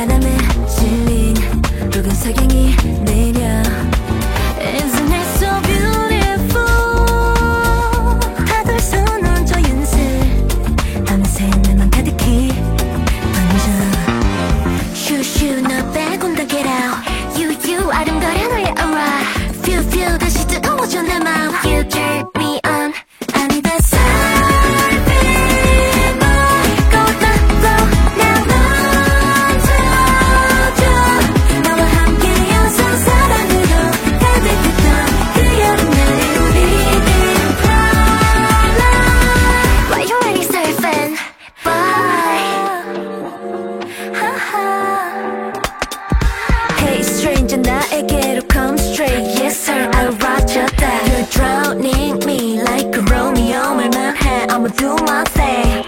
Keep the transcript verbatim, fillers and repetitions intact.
바람에 질린 붉은 석양이 내려 Isn't it so beautiful 다들 손 얹어 연슬 밤새 내맘 가득히 번져 슈슈 너 빼곤 다 get out 유유 아름다려 너의 aura Feel feel 다시 뜨거워져 내 맘 You turn me on I need that surfing boy Go with the flow now 멈춰줘 나와 함께 여서 사랑으로 가득했던 그 여름날에 우리 can fly Why you already surfing boy Hey stranger 나에게로 come straight Yes sir I'll rock your that You're drowning me like a Romeo 말만 해 I'ma do my thing